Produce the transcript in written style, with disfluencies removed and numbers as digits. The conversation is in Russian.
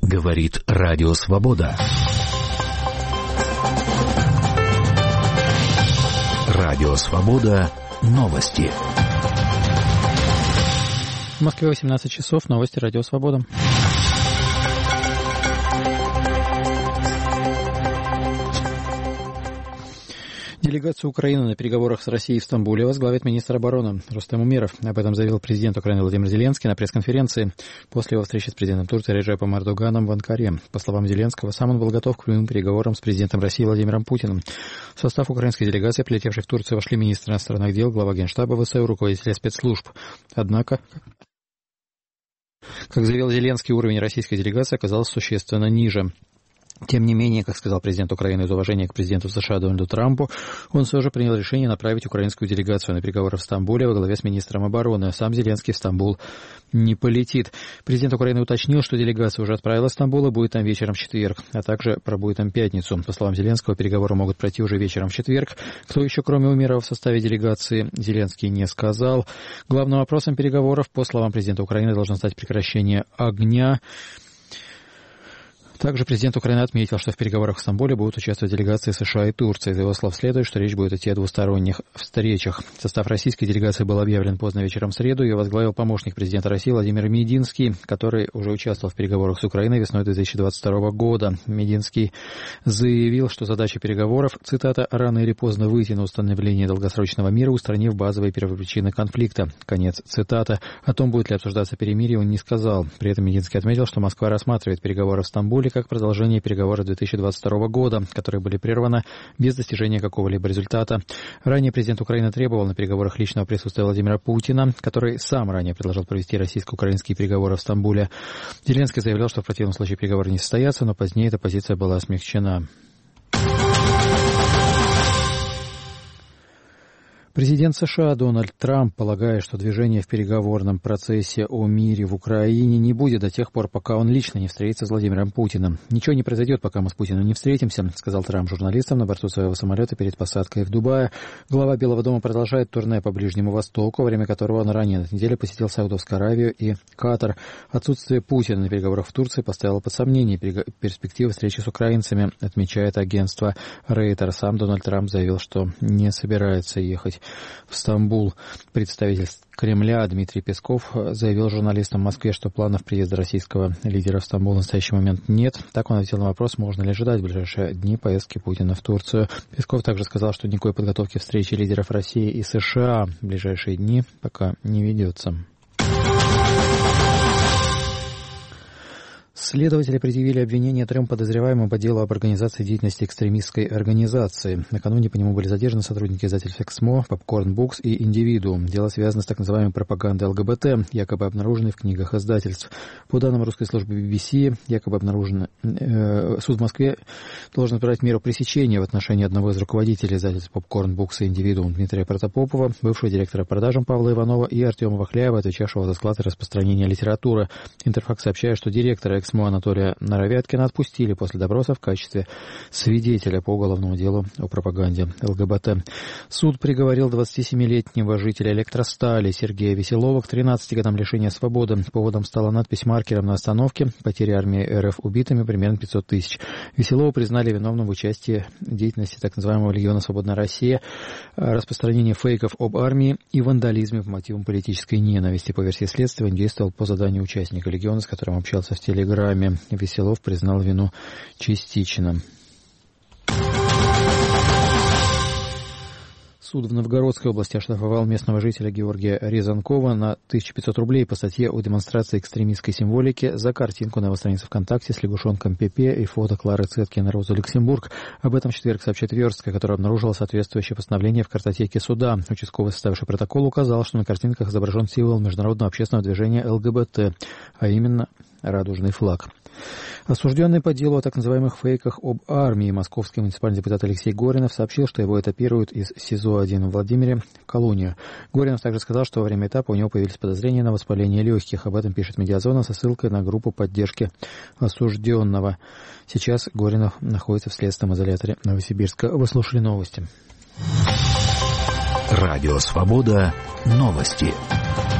Говорит Радио Свобода. Радио Свобода. Новости. В Москве 18 часов. Новости Радио Свобода. Делегацию Украины на переговорах с Россией в Стамбуле возглавит министр обороны Рустем Умеров. Об этом заявил президент Украины Владимир Зеленский на пресс-конференции после его встречи с президентом Турции Реджепом Эрдоганом в Анкаре. По словам Зеленского, сам он был готов к прямым переговорам с президентом России Владимиром Путиным. В состав украинской делегации, прилетевшей в Турцию, вошли министр иностранных дел, глава Генштаба ВСУ, руководители спецслужб. Однако, как заявил Зеленский, уровень российской делегации оказался существенно ниже. Тем не менее, как сказал президент Украины из уважения к президенту США Дональду Трампу, он все же принял решение направить украинскую делегацию на переговоры в Стамбуле во главе с министром обороны. Сам Зеленский в Стамбул не полетит. Президент Украины уточнил, что делегация уже отправилась в Стамбул и будет там вечером в четверг, а также пробудет там пятницу. По словам Зеленского, переговоры могут пройти уже вечером в четверг. Кто еще, кроме Умерова, в составе делегации, Зеленский не сказал. Главным вопросом переговоров, по словам президента Украины, должно стать прекращение огня. Также президент Украины отметил, что в переговорах в Стамбуле будут участвовать делегации США и Турции. Из его слов следует, что речь будет идти о двусторонних встречах. Состав российской делегации был объявлен поздно вечером в среду. Ее возглавил помощник президента России Владимир Мединский, который уже участвовал в переговорах с Украиной весной 2022 года. Мединский заявил, что задача переговоров, цитата, «рано или поздно выйти на установление долгосрочного мира, устранив базовые первопричины конфликта». Конец цитаты. О том, будет ли обсуждаться перемирие, он не сказал. При этом Мединский отметил, что Москва рассматривает переговоры в Стамбуле как продолжение переговоров 2022 года, которые были прерваны без достижения какого-либо результата. Ранее президент Украины требовал на переговорах личного присутствия Владимира Путина, который сам ранее предложил провести российско-украинские переговоры в Стамбуле. Зеленский заявлял, что в противном случае переговоры не состоятся, но позднее эта позиция была смягчена. Президент США Дональд Трамп полагает, что движение в переговорном процессе о мире в Украине не будет до тех пор, пока он лично не встретится с Владимиром Путиным. «Ничего не произойдет, пока мы с Путиным не встретимся», сказал Трамп журналистам на борту своего самолета перед посадкой в Дубае. Глава Белого дома продолжает турне по Ближнему Востоку, во время которого он ранее на неделе посетил Саудовскую Аравию и Катар. Отсутствие Путина на переговорах в Турции поставило под сомнение перспективы встречи с украинцами, отмечает агентство Рейтер. Сам Дональд Трамп заявил, что не собирается ехать в Стамбул. Представитель Кремля Дмитрий Песков заявил журналистам в Москве, что планов приезда российского лидера в Стамбул в настоящий момент нет. Так он ответил на вопрос, можно ли ожидать в ближайшие дни поездки Путина в Турцию. Песков также сказал, что никакой подготовки встречи лидеров России и США в ближайшие дни пока не ведется. Следователи предъявили обвинение 3 подозреваемым по делу об организации деятельности экстремистской организации. Накануне по нему были задержаны сотрудники издательств «Эксмо», «Попкорн Букс» и «Индивидуум». Дело связано с так называемой пропагандой ЛГБТ, якобы обнаруженной в книгах издательств. По данным русской службы BBC, якобы обнаружено... Суд в Москве должен избрать меру пресечения в отношении одного из руководителей издательств «Попкорн Букс» и «Индивидуум» Дмитрия Протопопова, бывшего директора продажам Павла Иванова и Артема Вахляева, отвечавшего за склад и распространение литературы. Интерфакс сообщает, что директора «Эксмо» Анатолия Наровяткина отпустили после допроса в качестве свидетеля по уголовному делу о пропаганде ЛГБТ. Суд приговорил 27-летнего жителя Электростали Сергея Веселова к 13 годам лишения свободы. Поводом стала надпись маркером на остановке «Потери армии РФ убитыми примерно 500 тысяч». Веселова признали виновным в участии в деятельности так называемого Легиона Свободная Россия, распространении фейков об армии и вандализме по мотивам политической ненависти. По версии следствия, он действовал по заданию участника Легиона, с которым общался в Телеграме. Веселов признал вину частично. Суд в Новгородской области оштрафовал местного жителя Георгия Резанкова на 1500 рублей по статье о демонстрации экстремистской символики за картинку на его странице ВКонтакте с лягушонком Пепе и фото Клары Цеткин Розу Люксембург. Об этом в четверг сообщает Верстка, которая обнаружила соответствующее постановление в картотеке суда. Участковый, составивший протокол, указал, что на картинках изображен символ международного общественного движения ЛГБТ, а именно радужный флаг. Осужденный по делу о так называемых фейках об армии московский муниципальный депутат Алексей Горинов сообщил, что его этапируют из СИЗО-1 в Владимире в колонию. Горинов также сказал, что во время этапа у него появились подозрения на воспаление легких. Об этом пишет «Медиазона» со ссылкой на группу поддержки осужденного. Сейчас Горинов находится в следственном изоляторе Новосибирска. Вы слушали новости. Радио «Свобода». Новости.